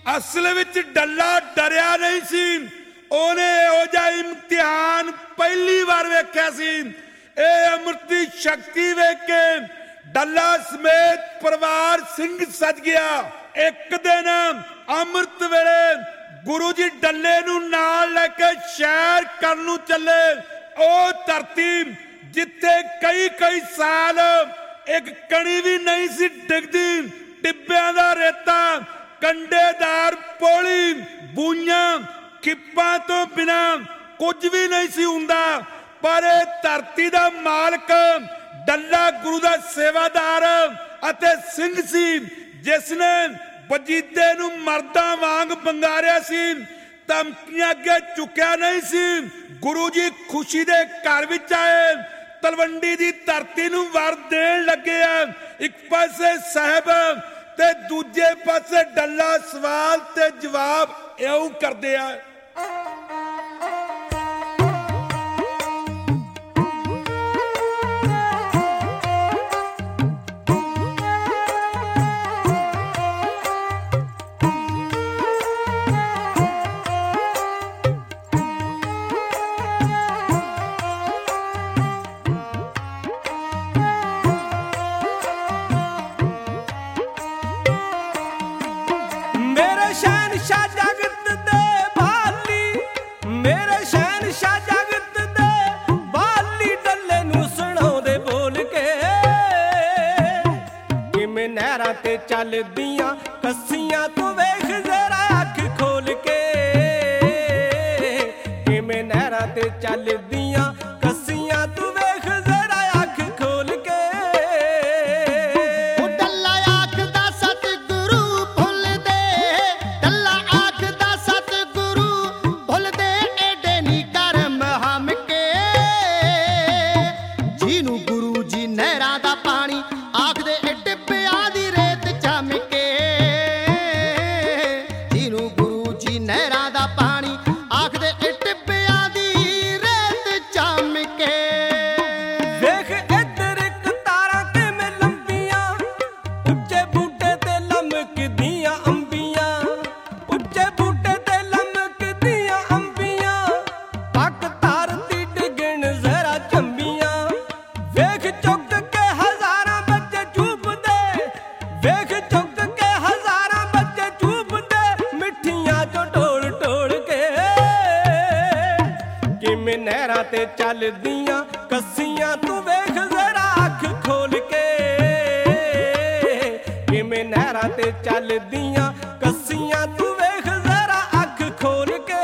ਅਸਲ ਵਿੱਚ ਡੱਲਾ ਡਰਿਆ ਨਹੀਂ ਸੀ। ਉਹਨੇ ਇਹੋ ਜਿਹਾ ਇਮਤਿਹਾਨ ਪਹਿਲੀ ਵਾਰ ਵੇਖਿਆ ਸੀ। ਇਹ ਅੰਮ੍ਰਿਤ ਦੀ ਸ਼ਕਤੀ ਵੇਖ ਕੇ ਡੱਲਾ ਸਮੇਤ ਪਰਿਵਾਰ ਸਿੰਘ ਸੱਜ ਗਿਆ। ਇੱਕ ਦਿਨ ਅੰਮ੍ਰਿਤ ਵੇਲੇ ਗੁਰੂ ਜੀ ਡੱਲੇ ਨੂੰ ਨਾਲ ਲੈ ਕੇ ਸ਼ਹਿਰ ਕਰਨ ਨੂੰ ਚੱਲੇ। ਉਹ ਧਰਤੀ ਜਿੱਥੇ ਕਈ ਸਾਲ ਇੱਕ ਕਣੀ ਵੀ ਨਹੀਂ ਸੀ ਡਿੱਗਦੀ, ਟਿੱਬਿਆਂ ਦਾ ਰੇਤਾ, ਕੰਡੇਦਾਰ ਪੌੜੀ, ਬੂਈਆਂ, ਖਿੱਪਾਂ ਤੋਂ ਬਿਨਾ ਕੁਝ ਵੀ ਨਹੀਂ ਸੀ ਹੁੰਦਾ। ਪਰ ਇਹ ਧਰਤੀ ਦਾ ਮਾਲਕ ਡੱਲਾ ਗੁਰੂ ਦਾ ਸੇਵਾਦਾਰ ਅਤੇ ਸਿੰਘ ਸੀ, ਜਿਸ ਨੇ ਵਜੀਦੇ ਨੂੰ ਮਰਦਾਂ ਵਾਂਗ ਬੰਗਾਰਿਆ ਸੀ, ਧਮਕੀਆਂ ਅੱਗੇ ਚੁੱਕਿਆ ਨਹੀਂ ਸੀ। ਗੁਰੂ ਜੀ ਖੁਸ਼ੀ ਦੇ ਘਰ ਵਿੱਚ ਆਏ, ਤਲਵੰਡੀ ਦੀ ਧਰਤੀ ਨੂੰ ਵਰ ਦੇਣ ਲੱਗੇ ਆ। ਇੱਕ ਪਾਸੇ ਸਾਹਿਬ ਤੇ ਦੂਜੇ ਪਾਸੇ ਡੱਲਾ ਸਵਾਲ ਤੇ ਜਵਾਬ ਇਉਂ ਕਰਦੇ ਆ। ਤੇ ਚੱਲਦੀਆਂ ਕੱਸੀਆਂ ਤੂੰ ਵੇਖ ਜ਼ਰਾ ਅੱਖ ਖੋਲ ਕੇ, ਕਿਵੇਂ ਨਹਿਰਾਂ ਤੇ ਚੱਲਦੀਆਂ ਕੱਸੀਆਂ ਤੂੰ ਵੇਖ ਜ਼ਰਾ ਅੱਖ ਖੋਲ ਕੇ। ਉਹ ਡੱਲਾ ਆਖਦਾ ਸਤਿਗੁਰੂ ਭੁੱਲਦੇ, ਡੱਲਾ ਆਖਦਾ ਸਤਿਗੁਰੂ ਭੁੱਲਦੇ, ਏਡੇ ਨੀ ਕਰਮ ਹਮ ਕੇ। ਜਿਹਨੂੰ ਗੁਰੂ ਜੀ ਨਹਿਰਾਂ ਦਾ ਪਾਣੀ ਆਖਦੇ ਟਿੱਬਿਆਂ ਦੀ ਰੇਤ ਜੰਮ ਕੇ, ਜਿਹਨੂੰ ਗੁਰੂ ਜੀ ਨਹਿਰਾਂ ਦਾ ਪਾਣੀ ਆਖਦੇ ਟਿੱਬਿਆਂ ਦੀ ਰੇਤ ਜੰਮ ਕੇ। ਵੇਖ ਇੱਧਰ ਕਤਾਰਾਂ ਕਿਵੇਂ ਲੰਬੀਆਂ, ਉੱਚੇ ਬੂਟੇ ਤੇ ਲਮਕਦੀਆਂ ਅੰਬੀਆਂ, ਉੱਚੇ ਬੂਟੇ ਤੇ ਲਮਕਦੀਆਂ ਅੰਬੀਆਂ, ਪੱਕ ਧਰਤੀ ਡਿੱਗਣ ਜ਼ਰਾ ਚੰਬੀਆਂ। ਵੇਖ ਚੁੱਕ ਕੇ ਹਜ਼ਾਰਾਂ ਬੱਚੇ ਚੂਪਦੇ, ਵੇਖ ਚੁੱਕ ਕੇ ਹਜ਼ਾਰਾਂ ਬੱਚੇ ਚੂਪਦੇ, ਮਿੱਠੀਆਂ ਚੋਂ ਢੋਲ ਢੋਲ ਕੇ। ਕਿਵੇਂ ਨਹਿਰਾਂ ਤੇ ਚੱਲਦੀਆਂ ਕੱਸੀਆਂ ਤੂੰ ਵੇਖ ਜ਼ਰਾ ਅੱਖ ਖੋਲ ਕੇ, ਕਿਵੇਂ ਨਹਿਰਾਂ ਤੇ ਚੱਲਦੀਆਂ ਕੱਸੀਆਂ ਤੂੰ ਵੇਖ ਜ਼ਰਾ ਅੱਖ ਖੋਲ ਕੇ।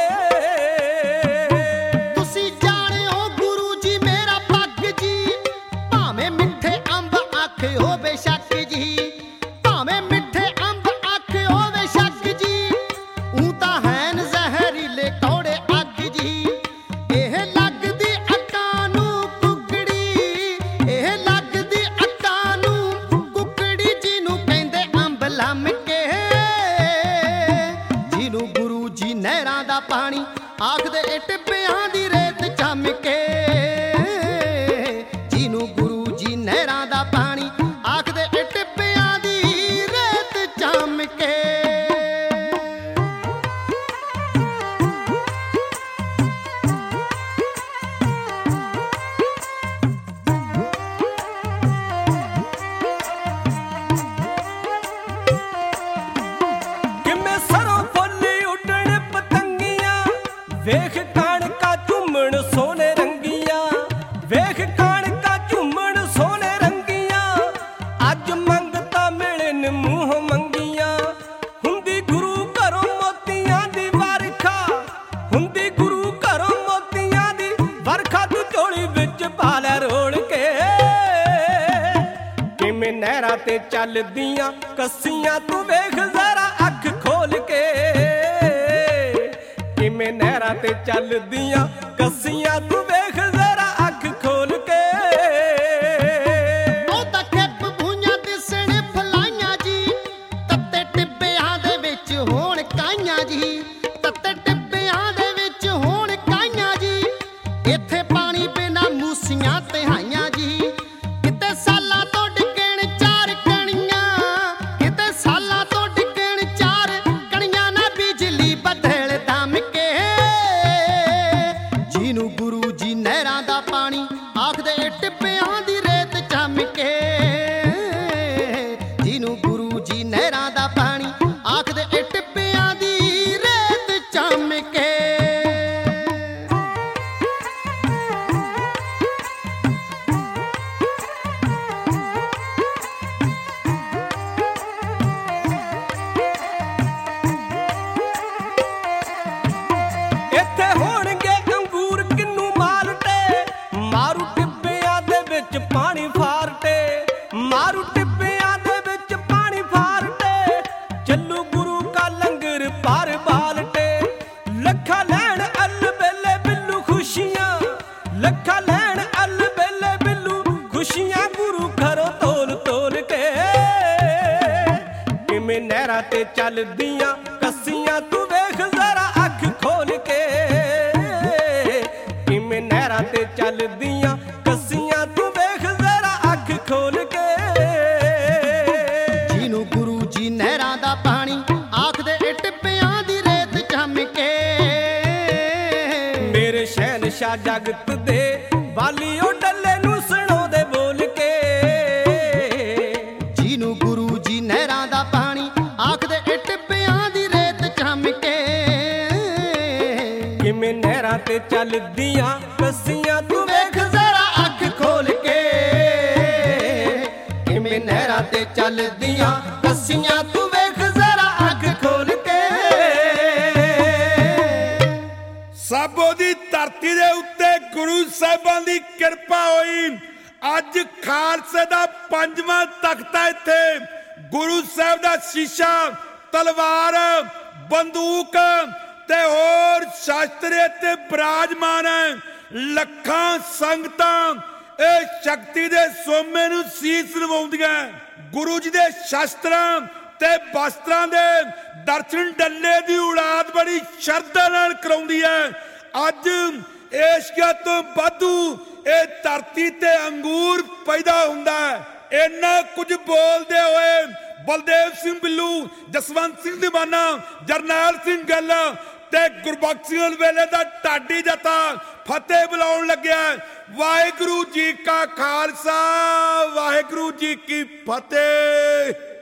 ਤੁਸੀਂ ਜਾਣਿਓ ਗੁਰੂ ਜੀ ਮੇਰਾ ਪੱਗ ਜੀ, ਭਾਵੇਂ ਮਿੱਠੇ ਅੰਬ ਆਖੇ ਹੋਵੇ ਸ਼ੱਕ ਜੀ, ਭਾਵੇਂ ਮਿੱਠੇ ਅੰਬ ਆਖੇ ਹੋਵੇ ਸ਼ੱਕ ਜੀ, ਊਂ ਤਾਂ ਹੈਨ ਜ਼ਹਿਰੀਲੇ ਕੌੜੇ ਅੱਗ ਜੀ। ਇਹ ਲੱਗਦੀ ਅੱਕਾਂ ਨੂੰ ਕੁਕੜੀ, ਇਹ ਲੱਗਦੀ ਅੱਕਾਂ ਨੂੰ ਕੁਕੜੀ, ਜਿਹਨੂੰ ਕਹਿੰਦੇ ਅੰਬ ਲੰਮ ਕੇ। ਜਿਹਨੂੰ ਗੁਰੂ ਜੀ ਨਹਿਰਾਂ ਦਾ ਪਾਣੀ ਆਖਦੇ ਟਿੱਬਿਆਂ ਦੀ ਰੇਤ ਜੰਮ ਕੇ, ਜਿਹਨੂੰ ਗੁਰੂ ਜੀ ਨਹਿਰਾਂ ਦਾ ਪਾਣੀ ਆਖਦੇ ਟਿੱਬਿਆਂ ਦੀ ਰੇਤ ਜੰਮ ਕੇ। ਕਿਵੇਂ ਸਰੋਂ ਫੁੱਲ ਉੱਡਣ ਪਤੰਗੀਆਂ, ਵੇਖ ਕਣਕਾਂ ਝੂਮਣ ਸੋਨੇ ਰੰਗੀਆਂ, ਵੇਖ ਕਣਕਾਂ ਝੂਮਣ ਸੋਨੇ ਰੰਗੀਆਂ। ਅੱਜ ਮੰਗਤਾ ਮਿਲਣ ਮੂੰਹ ਮੰਗੀਆਂ, ਹੁੰਦੀ ਗੁਰੂ ਘਰੋਂ ਮੋਤੀਆਂ ਦੀ ਵਰਖਾ, ਹੁੰਦੀ ਗੁਰੂ ਘਰੋਂ ਮੋਤੀਆਂ ਦੀ ਵਰਖਾ, ਤੂੰ ਝੋਲੀ ਵਿੱਚ ਪਾ ਲੈ ਰੋਲ ਕੇ। ਕਿਵੇਂ ਨਹਿਰਾਂ ਤੇ ਚੱਲਦੀਆਂ ਕੱਸੀਆਂ ਤੂੰ ਵੇਖ ਜ਼ਰਾ ਅੱਖ ਖੋਲ ਕੇ, ਕਿਵੇਂ ਨਹਿਰਾਂ ਤੇ ਚੱਲਦੀਆਂ ਕੱਸੀਆਂ ਤੂੰ ਵੇਖ ਜ਼ਰਾ ਅੱਖ ਖੋਲ ਕੇ। ਉਹ ਤਾਂ ਖਿੱਪ ਭੂਈਆਂ ਦਿਸਣ ਫਲਾਈਆਂ ਜੀ, ਤੱਤੇ ਟਿੱਬਿਆਂ ਦੇ ਵਿੱਚ ਹੋਣ ਕਾਈਆਂ ਜੀ, ਤੱਤੇ ਟਿੱਬਿਆਂ ਦੇ ਵਿੱਚ ਹੋਣ ਕਾਈਆਂ ਜੀ। ਇੱਥੇ ਪਾਣੀ ਬਿਨਾਂ ਮੂਸੀਆਂ ਤਿਹਾਈਆਂ ਜੀ, ਕਿਤੇ ਸਾਲਾਂ ਤੋਂ ਡਿੱਗਣ ਚਾਰ ਕਣੀਆਂ, ਕਿਤੇ ਸਾਲਾਂ ਤੋਂ ਡਿੱਗਣ ਚਾਰ ਕਣੀਆਂ। ਨਾ ਚੱਲਦੀਆਂ ਕੱਸੀਆਂ ਤੂੰ ਵੇਖ ਜ਼ਰਾ ਅੱਖ ਖੋਲ ਕੇ ਕਿਵੇਂ ਨਹਿਰਾਂ ਤੇ ਚੱਲਦੀਆਂ ਕੱਸੀਆਂ ਤੂੰ ਵੇਖ ਜ਼ਰਾ ਅੱਖ ਖੋਲ ਕੇ ਜਿਹਨੂੰ ਗੁਰੂ ਜੀ ਨਹਿਰਾਂ ਦਾ ਪਾਣੀ ਆਖਦੇ ਇਹ ਟਿੱਬਿਆਂ ਦੀ ਰੇਤ ਜੰਮ ਕੇ ਮੇਰੇ ਸ਼ਹਿਨਸ਼ਾਹ ਜਗਤ ਦੇ ਵਾਲੀ ਉਹ ਡੱਲੇ ਨੂੰ ਸੁਣਾਉਂਦੇ ਬੋਲ ਕੇ ਜਿਹਨੂੰ ਗੁਰੂ ਜੀ ਨਹਿਰਾਂ ਦਾ ਪਾਣੀ ਆਖਦੇ ਇਹ ਟਿੱਬਿਆਂ ਦੀ ਰੇਤ ਜੰਮ ਕੇ ਕਿਵੇਂ ਨਹਿਰਾਂ ਤੇ ਚੱਲਦੀਆਂ ਕੱਸੀਆਂ ਤੂੰ ਵੇਖ ਜ਼ਰਾ ਅੱਖ ਖੋਲ ਕੇ ਕਿਵੇਂ ਨਹਿਰਾਂ ਤੇ ਚੱਲਦੀਆਂ ਕੱਸੀਆਂ ਤੂੰ ਵੇਖ ਜ਼ਰਾ ਅੱਖ ਖੋਲ ਕੇ ਸਾਬੋ ਦੀ ਧਰਤੀ ਦੇ ਉੱਤੇ ਗੁਰੂ ਸਾਹਿਬਾਂ ਦੀ ਕਿਰਪਾ ਹੋਈ। ਅੱਜ ਖਾਲਸੇ ਦਾ 5ਵਾਂ ਤਖਤ ਹੈ ਇੱਥੇ। ਗੁਰੂ ਸਾਹਿਬ ਦਾ ਸ਼ੀਸ਼ਾ, ਤਲਵਾਰ, ਬੰਦੂਕ ਤੇ ਹੋਰ ਸ਼ਾਸਤਰ ਇੱਥੇ ਬਿਰਾਜਮਾਨ ਹੈ। ਲੱਖਾਂ ਸੰਗਤਾਂ ਇਹ ਸ਼ਕਤੀ ਦੇ ਸੋਮੇ ਨੂੰ ਸੀਸ ਨਿਵਾਉਂਦੀਆਂ। ਗੁਰੂ ਜੀ ਦੇ ਸ਼ਾਸਤਰਾਂ ਤੇ ਵਸਤਰਾਂ ਦੇ ਦਰਸ਼ਨ ਡੱਲੇ ਦੀ ਔਲਾਦ ਬੜੀ ਸ਼ਰਧਾ ਨਾਲ ਕਰਾਉਂਦੀ ਹੈ। ਅੱਜ ਏਸ਼ੀਆ ਤੋਂ ਵਾਧੂ ਇਹ ਧਰਤੀ ਤੇ ਅੰਗੂਰ ਪੈਦਾ ਹੁੰਦਾ ਹੈ। ਇੰਨਾ ਕੁਝ ਬੋਲਦੇ ਹੋਏ ਬਲਦੇਵ ਸਿੰਘ ਬਿੱਲੂ, ਜਸਵੰਤ ਸਿੰਘ ਦੀਵਾਨਾ, ਜਰਨੈਲ ਸਿੰਘ ਗੱਲ ਤੇ ਗੁਰਬਖਸ਼ ਸਿੰਘ ਵੇਲੇ ਦਾ ਢਾਡੀ ਜੱਥਾ ਫਤਿਹ ਬੁਲਾਉਣ ਲੱਗਿਆ। ਵਾਹਿਗੁਰੂ ਜੀ ਕਾ ਖਾਲਸਾ, ਵਾਹਿਗੁਰੂ ਜੀ ਕੀ ਫਤਿਹ।